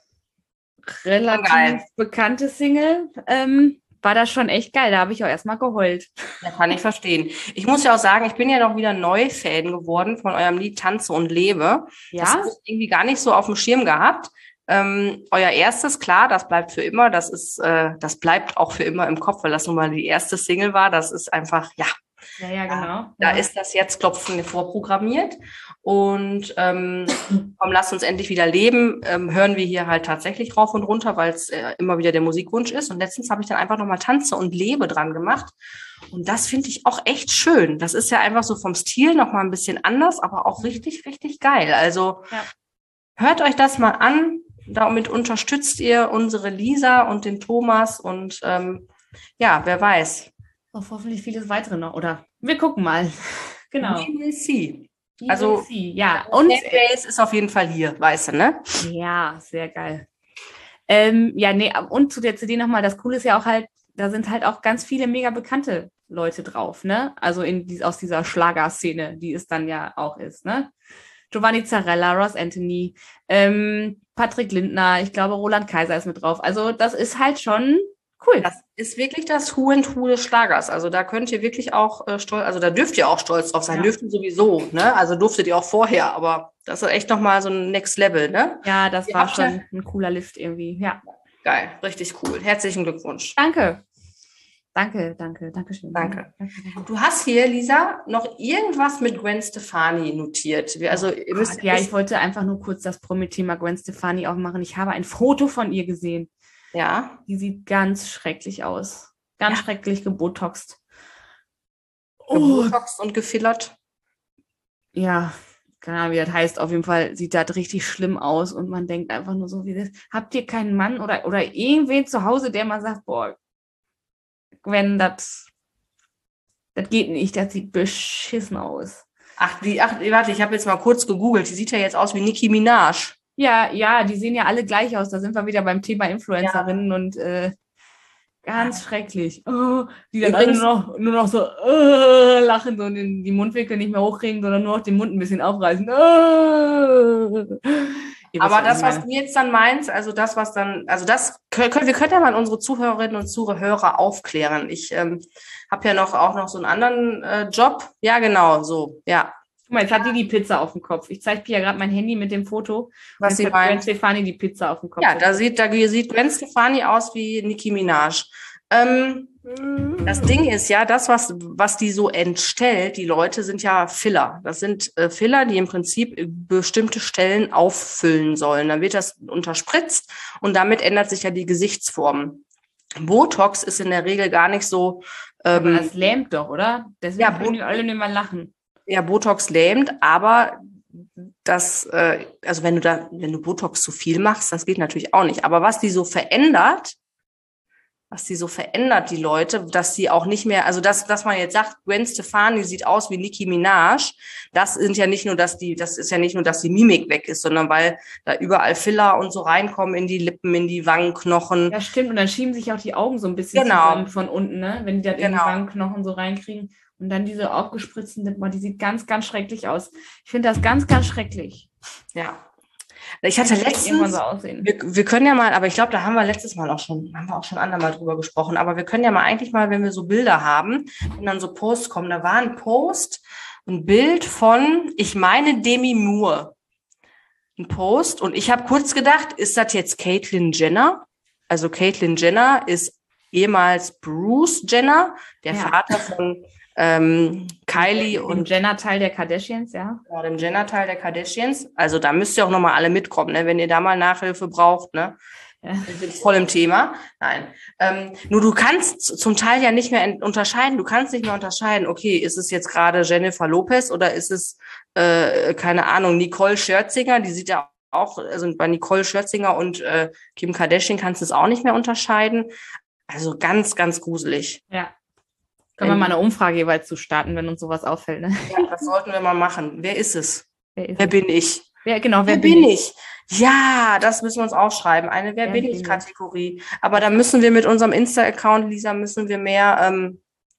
relativ bekannte Single. War das schon echt geil. Da habe ich auch erstmal geheult. Ja, kann ich verstehen. Ich muss ja auch sagen, ich bin ja noch wieder Neu-Fan geworden von eurem Lied Tanze und Lebe. Ja? Das habe ich irgendwie gar nicht so auf dem Schirm gehabt. Euer erstes, klar, das bleibt für immer. Das bleibt auch für immer im Kopf, weil das nun mal die erste Single war. Das ist einfach, ja. Ja, genau. Da ist das Herzklopfen vorprogrammiert. Und komm, lass uns endlich wieder leben, hören wir hier halt tatsächlich rauf und runter, weil es immer wieder der Musikwunsch ist. Und letztens habe ich dann einfach nochmal Tanze und Lebe dran gemacht. Und das finde ich auch echt schön. Das ist ja einfach so vom Stil nochmal ein bisschen anders, aber auch richtig, richtig geil. Also hört euch das mal an. Damit unterstützt ihr unsere Lisa und den Thomas. Und ja, wer weiß. Auf hoffentlich vieles weitere noch. Oder wir gucken mal. Genau. We will see. Also, ja. Und Fanbase ist auf jeden Fall hier, weißt du, ne? Ja, sehr geil. Ja, nee, und zu der CD nochmal, das Coole ist ja auch halt, da sind halt auch ganz viele mega bekannte Leute drauf, ne? Also aus dieser Schlagerszene, die es dann ja auch ist, ne? Giovanni Zarella, Ross Anthony, Patrick Lindner, ich glaube, Roland Kaiser ist mit drauf. Also das ist halt schon cool. Das ist wirklich das Who and Who des Schlagers. Also da könnt ihr wirklich auch da dürft ihr auch stolz drauf sein, dürft ihr sowieso, ne? Also durftet ihr auch vorher, aber das ist echt nochmal so ein Next Level, ne? Ja, das war schon ein cooler Lift irgendwie, ja. Geil, richtig cool. Herzlichen Glückwunsch. Danke schön. Danke. Du hast hier, Lisa, noch irgendwas mit Gwen Stefani notiert. Also, ich wollte einfach nur kurz das Promi-Thema Gwen Stefani aufmachen. Ich habe ein Foto von ihr gesehen. Ja. Die sieht ganz schrecklich aus. Ganz schrecklich gebotoxt. Gebotoxt und gefillert. Ja, keine Ahnung, wie das heißt. Auf jeden Fall sieht das richtig schlimm aus und man denkt einfach nur so, wie das. Habt ihr keinen Mann oder irgendwen zu Hause, der mal sagt, boah, Gwen, das geht nicht, das sieht beschissen aus. Warte, ich habe jetzt mal kurz gegoogelt. Die sieht ja jetzt aus wie Nicki Minaj. Ja, die sehen ja alle gleich aus. Da sind wir wieder beim Thema Influencerinnen und ganz schrecklich. Oh, die dann alle nur noch so lachen und die Mundwinkel nicht mehr hochkriegen, sondern nur noch den Mund ein bisschen aufreißen. Aber das, was du jetzt dann meinst, wir können ja mal unsere Zuhörerinnen und Zuhörer aufklären. Ich habe ja auch noch so einen anderen Job. Ja, genau, so, ja. Guck mal, jetzt hat die Pizza auf dem Kopf. Ich zeige dir ja gerade mein Handy mit dem Foto. Was sie meint. Gwen Stefani die Pizza auf dem Kopf. Ja, da sieht Gwen Stefani aus wie Nicki Minaj. Das Ding ist ja, das, was die so entstellt, die Leute sind ja Filler. Das sind Filler, die im Prinzip bestimmte Stellen auffüllen sollen. Dann wird das unterspritzt und damit ändert sich ja die Gesichtsform. Botox ist in der Regel gar nicht so. Aber das lähmt doch, oder? Deswegen können die alle nicht mal lachen. Ja, Botox lähmt, aber also wenn du Botox zu viel machst, das geht natürlich auch nicht. Aber was die so verändert, was die so verändert, die Leute, dass sie auch nicht mehr, also dass man jetzt sagt, Gwen Stefani sieht aus wie Nicki Minaj, das ist ja nicht nur, dass die Mimik weg ist, sondern weil da überall Filler und so reinkommen in die Lippen, in die Wangenknochen. Ja, stimmt. Und dann schieben sich auch die Augen so ein bisschen Genau. zusammen von unten, ne? Wenn die das in die Genau. Wangenknochen so reinkriegen. Und dann diese aufgespritzten Lippen, boah, die sieht ganz, ganz schrecklich aus. Ich finde das ganz, ganz schrecklich. Ja. Ich hatte irgendwann so letztens, aussehen. wir können ja mal, aber ich glaube, da haben wir letztes Mal haben wir auch schon andermal drüber gesprochen, aber wir können ja mal eigentlich mal, wenn wir so Bilder haben, wenn dann so Posts kommen, da war ein Post, ein Bild von, ich meine, Demi Moore. Ein Post und ich habe kurz gedacht, ist das jetzt Caitlyn Jenner? Also Caitlyn Jenner ist ehemals Bruce Jenner, der Vater von Kylie und dem Jenner-Teil der Kardashians, ja. Genau, dem Jenner-Teil der Kardashians. Also da müsst ihr auch nochmal alle mitkommen, ne? Wenn ihr da mal Nachhilfe braucht, ne? Ja. Wir sind voll im Thema. Nein. Nur du kannst zum Teil ja nicht mehr unterscheiden. Du kannst nicht mehr unterscheiden, okay, ist es jetzt gerade Jennifer Lopez oder ist es, keine Ahnung, Nicole Scherzinger, die sieht ja auch, also bei Nicole Scherzinger und Kim Kardashian kannst du es auch nicht mehr unterscheiden. Also ganz, ganz gruselig. Ja. Können wir mal eine Umfrage jeweils zu starten, wenn uns sowas auffällt, ne? Ja, das sollten wir mal machen. Wer ist es? Wer bin ich? Wer bin ich? Ja, das müssen wir uns aufschreiben. Eine Wer bin ich Kategorie. Aber da müssen wir mit unserem Insta-Account, Lisa, müssen wir mehr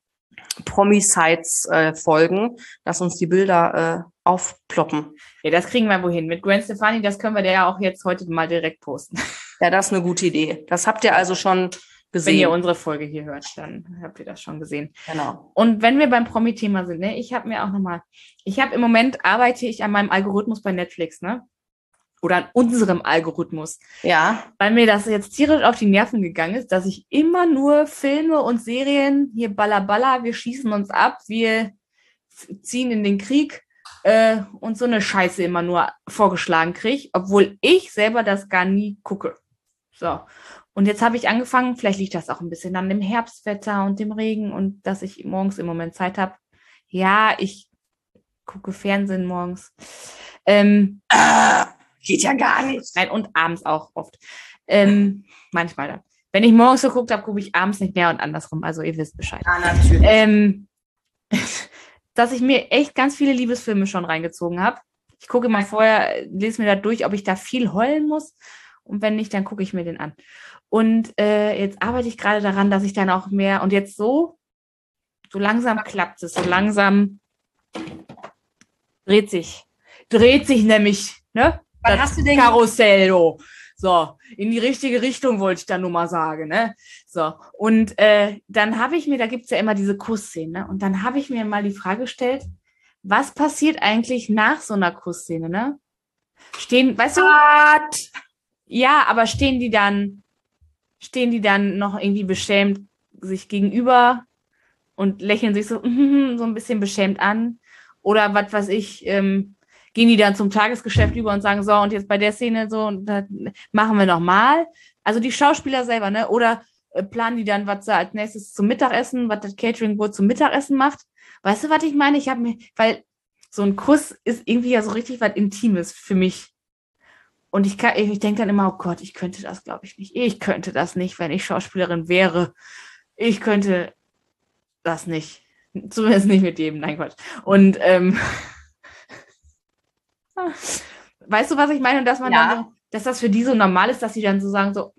Promi-Sites folgen, dass uns die Bilder aufploppen. Ja, das kriegen wir wohin. Mit Gwen Stefani, das können wir ja auch jetzt heute mal direkt posten. Ja, das ist eine gute Idee. Das habt ihr also schon gesehen. Wenn ihr unsere Folge hier hört, dann habt ihr das schon gesehen. Genau. Und wenn wir beim Promi-Thema sind, ne, im Moment arbeite ich an meinem Algorithmus bei Netflix, ne? Oder an unserem Algorithmus. Ja. Weil mir das jetzt tierisch auf die Nerven gegangen ist, dass ich immer nur Filme und Serien, hier balla, wir schießen uns ab, wir ziehen in den Krieg und so eine Scheiße immer nur vorgeschlagen kriege, obwohl ich selber das gar nie gucke. So. Und jetzt habe ich angefangen, vielleicht liegt das auch ein bisschen an dem Herbstwetter und dem Regen und dass ich morgens im Moment Zeit habe. Ja, ich gucke Fernsehen morgens. Geht ja gar nicht. Nein, und abends auch oft. Manchmal dann. Wenn ich morgens geguckt habe, gucke ich abends nicht mehr und andersrum. Also ihr wisst Bescheid. Ja, natürlich. Dass ich mir echt ganz viele Liebesfilme schon reingezogen habe. Ich gucke mal vorher, lese mir da durch, ob ich da viel heulen muss. Und wenn nicht, dann gucke ich mir den an. Und jetzt arbeite ich gerade daran, dass ich dann auch mehr, und jetzt so langsam klappt es, so langsam dreht sich nämlich, ne? Was hast du denn? Karussell, so, in die richtige Richtung wollte ich dann nur mal sagen, ne? So, und dann habe ich mir, da gibt es ja immer diese Kussszene, ne? Und dann habe ich mir mal die Frage gestellt, was passiert eigentlich nach so einer Kussszene, ne? Weißt du? Ja, aber stehen die dann noch irgendwie beschämt sich gegenüber und lächeln sich so ein bisschen beschämt an? Oder was weiß ich, gehen die dann zum Tagesgeschäft über und sagen, so, und jetzt bei der Szene so, und das machen wir nochmal? Also die Schauspieler selber, ne? Oder planen die dann, was sie als nächstes zum Mittagessen, was das Catering wohl zum Mittagessen macht? Weißt du, was ich meine? Weil so ein Kuss ist irgendwie ja so richtig was Intimes für mich. Und ich denke dann immer, oh Gott, ich könnte das, glaube ich, nicht. Ich könnte das nicht, wenn ich Schauspielerin wäre. Ich könnte das nicht. Zumindest nicht mit jedem, nein, Quatsch. Und weißt du, was ich meine? Und dass man dann so, dass das für die so normal ist, dass sie dann so sagen, so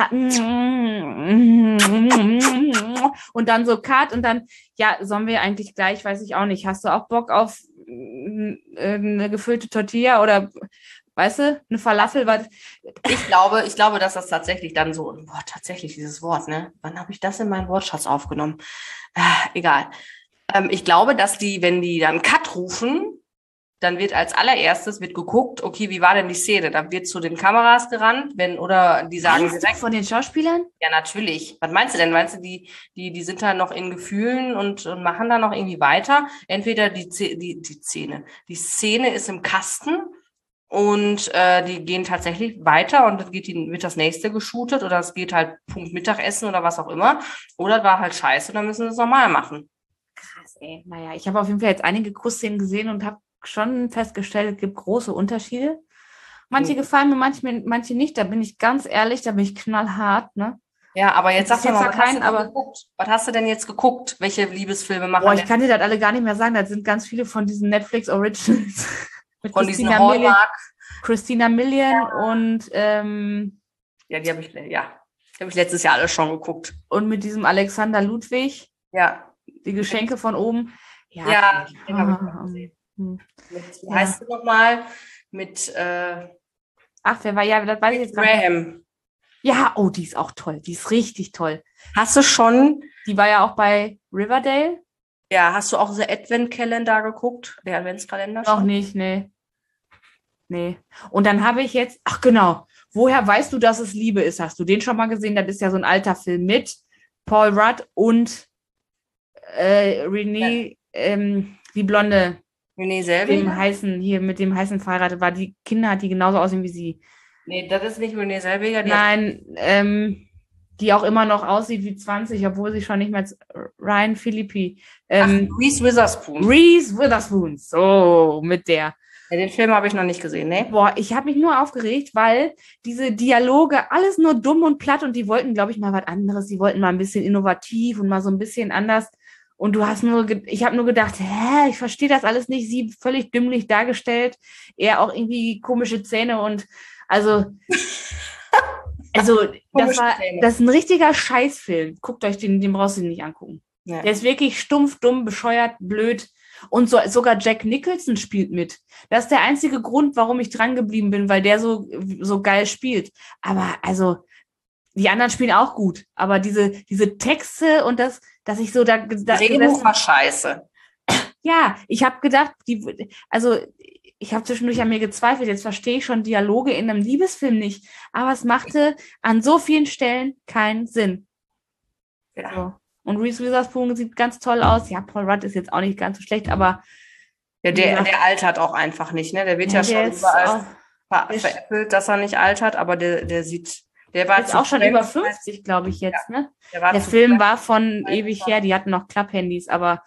und dann so Cut und dann, ja, sollen wir eigentlich gleich, weiß ich auch nicht, hast du auch Bock auf eine gefüllte Tortilla oder weißt du, eine Falafel? Ich glaube, dass das tatsächlich dann so, tatsächlich dieses Wort, ne? Wann habe ich das in meinen Wortschatz aufgenommen? Egal. Ich glaube, dass wenn die dann Cut rufen, dann wird als allererstes geguckt, okay, wie war denn die Szene? Dann wird zu den Kameras gerannt, oder die sagen direkt von den Schauspielern? Ja, natürlich. Was meinst du denn? Meinst du, die sind da noch in Gefühlen und machen da noch irgendwie weiter? Entweder die Szene ist im Kasten und die gehen tatsächlich weiter und dann wird das nächste geshootet oder es geht halt Punkt Mittagessen oder was auch immer. Oder war halt scheiße und dann müssen sie es nochmal machen. Krass, ey. Naja, ich habe auf jeden Fall jetzt einige Kussszenen gesehen und habe schon festgestellt, es gibt große Unterschiede. Manche gefallen mir, manche nicht. Da bin ich ganz ehrlich, da bin ich knallhart, ne? Ja, aber jetzt sag doch mal, Interessiert zwar keinen, aber geguckt? Was hast du denn jetzt geguckt? Welche Liebesfilme machen boah, ich denn kann dir das alle gar nicht mehr sagen. Das sind ganz viele von diesen Netflix Originals mit von diesen Hallmark? Christina Milian und Ja, die habe ich letztes Jahr alle schon geguckt. und mit diesem Alexander Ludwig, Ja. die Geschenke von oben. Ja, den habe ich auch ah, gesehen. hm, Wie ja. heißt sie nochmal? Mit Ach, wer war, ja, das weiß ich jetzt gar nicht. Graham. Ja, oh, die ist auch toll. Die ist richtig toll. Hast du schon, Die war ja auch bei Riverdale. hast du auch The Advent-Kalender geguckt? Der Adventskalender Noch schon? nicht, nee. Nee. Und dann habe ich jetzt, ach genau, woher weißt du, dass es Liebe ist? Hast du den schon mal gesehen? Das ist ja so ein alter Film mit Paul Rudd und Renee, die Blonde, Renee mit dem heißen verheiratet war. Die Kinder hat, die genauso aussehen wie sie. Nee, das ist nicht Renee Zellweger. Nein, die auch immer noch aussieht wie 20, obwohl sie schon nicht mehr Ryan Philippi. Reese Witherspoon. Reese Witherspoon, so mit der. Ja, den Film habe ich noch nicht gesehen, ne? Boah, ich habe mich nur aufgeregt, weil diese Dialoge, alles nur dumm und platt und die wollten, glaube ich, mal was anderes. Die wollten mal ein bisschen innovativ und mal so ein bisschen anders. Und ich habe nur gedacht, ich verstehe das alles nicht. Sie völlig dümmlich dargestellt. Er auch irgendwie komische Zähne und also das ist ein richtiger Scheißfilm. Guckt euch den brauchst du nicht angucken. Ja. Der ist wirklich stumpf, dumm, bescheuert, blöd. Und sogar Jack Nicholson spielt mit. Das ist der einzige Grund, warum ich dran geblieben bin, weil der so geil spielt. Aber also, die anderen spielen auch gut. Aber diese Texte und dass ich so da Drehbuch war scheiße. Ja, ich habe gedacht, ich habe zwischendurch an mir gezweifelt, jetzt verstehe ich schon Dialoge in einem Liebesfilm nicht. Aber es machte an so vielen Stellen keinen Sinn. Ja. So. Und Reese Witherspoon sieht ganz toll aus. Ja, Paul Rudd ist jetzt auch nicht ganz so schlecht, aber Ja, der altert auch einfach nicht, ne? Der wird ja schon überall veräppelt, dass er nicht altert, aber der war ist auch schon über 50, glaube ich, jetzt, ne? Der Film war von ewig her, die hatten noch Klapphandys, aber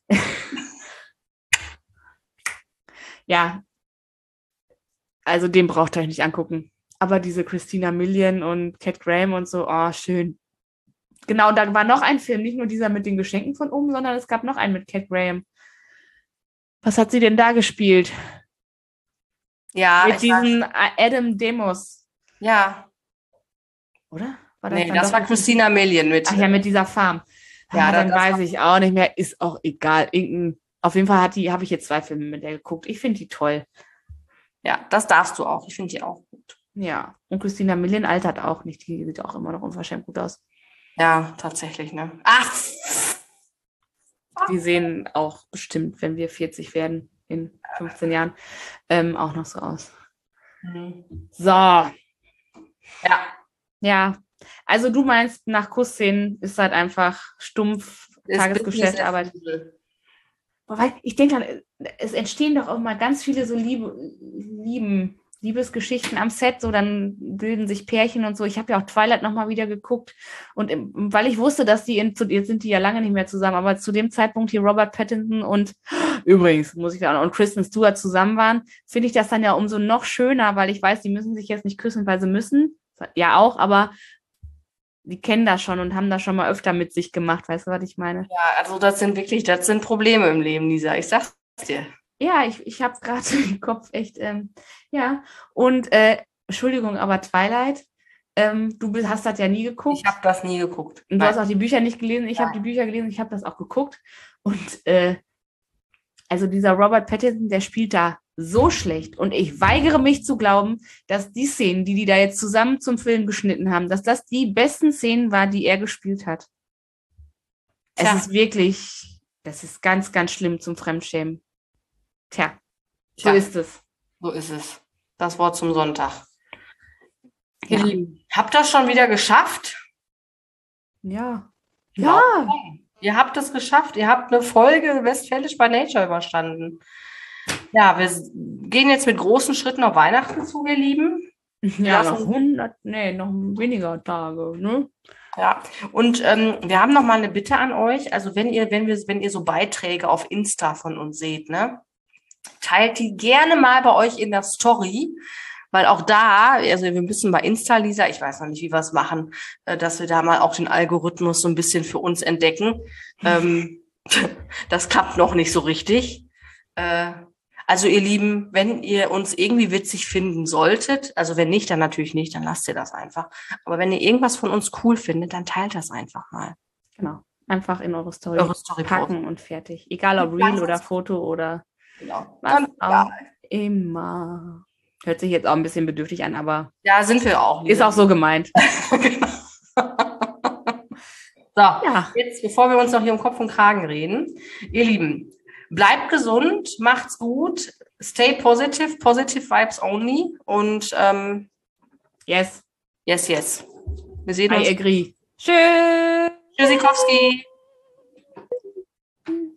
ja, also den braucht ihr euch nicht angucken. Aber diese Christina Milian und Cat Graham und so, oh, schön. Genau, da war noch ein Film, nicht nur dieser mit den Geschenken von oben, sondern es gab noch einen mit Cat Graham. Was hat sie denn da gespielt? Ja, mit diesem Adam Demos. Ja. Oder? Das war Christina Milian mit. Ach ja, mit dieser Farm. Ja, dann weiß ich auch nicht mehr. Ist auch egal. Auf jeden Fall habe ich jetzt 2 Filme mit der geguckt. Ich finde die toll. Ja, das darfst du auch. Ich finde die auch gut. Ja, und Christina Milian altert auch nicht. Die sieht auch immer noch unverschämt gut aus. Ja, tatsächlich, ne? Ach! Die sehen auch bestimmt, wenn wir 40 werden, in 15 Jahren, auch noch so aus. Mhm. So. Ja. Ja. Also du meinst, nach Kussszenen ist halt einfach stumpf Tagesgeschäft, Arbeit. Wobei, ich denke dann, es entstehen doch auch mal ganz viele so Liebesgeschichten am Set, so dann bilden sich Pärchen und so. Ich habe ja auch Twilight nochmal wieder geguckt und weil ich wusste, dass jetzt sind die ja lange nicht mehr zusammen, aber zu dem Zeitpunkt hier Robert Pattinson und übrigens, muss ich sagen, und Kristen Stewart zusammen waren, finde ich das dann ja umso noch schöner, weil ich weiß, die müssen sich jetzt nicht küssen, weil sie müssen. Ja auch, aber die kennen das schon und haben das schon mal öfter mit sich gemacht. Weißt du, was ich meine? Ja, also das sind Probleme im Leben, Lisa. Ich sag's dir. Ja, ich habe gerade im Kopf echt, ja. Und Entschuldigung, aber Twilight, hast das ja nie geguckt. Ich habe das nie geguckt. Und du hast auch die Bücher nicht gelesen. Ich habe die Bücher gelesen, ich habe das auch geguckt. Und also dieser Robert Pattinson, der spielt da so schlecht. Und ich weigere mich zu glauben, dass die Szenen, die da jetzt zusammen zum Film geschnitten haben, dass das die besten Szenen war, die er gespielt hat. Tja. Es ist wirklich, das ist ganz, ganz schlimm zum Fremdschämen. Tja, so ist es. So ist es. Das Wort zum Sonntag. Ja. Habt ihr das schon wieder geschafft? Ja. Ja. Ihr habt es geschafft. Ihr habt eine Folge Westfälisch by Nature überstanden. Ja, wir gehen jetzt mit großen Schritten auf Weihnachten zu, ihr Lieben. Ja, noch weniger Tage, ne? Ja, und wir haben noch mal eine Bitte an euch. Also wenn ihr so Beiträge auf Insta von uns seht, ne, teilt die gerne mal bei euch in der Story, Weil auch da, also wir müssen bei Insta, Lisa, ich weiß noch nicht, wie wir es machen, dass wir da mal auch den Algorithmus so ein bisschen für uns entdecken. Das klappt noch nicht so richtig. Also ihr Lieben, wenn ihr uns irgendwie witzig finden solltet, also wenn nicht, dann natürlich nicht, dann lasst ihr das einfach. Aber wenn ihr irgendwas von uns cool findet, dann teilt das einfach mal. Genau. Einfach in eure Story, packen und fertig. Egal ob Reel oder Foto oder was auch immer. Hört sich jetzt auch ein bisschen bedürftig an, aber ja, sind wir auch. Ist auch so gemeint. Genau. So, jetzt, bevor wir uns noch hier um Kopf und Kragen reden, ihr Lieben, bleibt gesund, macht's gut, stay positive, positive vibes only und yes. Wir sehen uns. I agree. Tschüss. Tschüssikowski.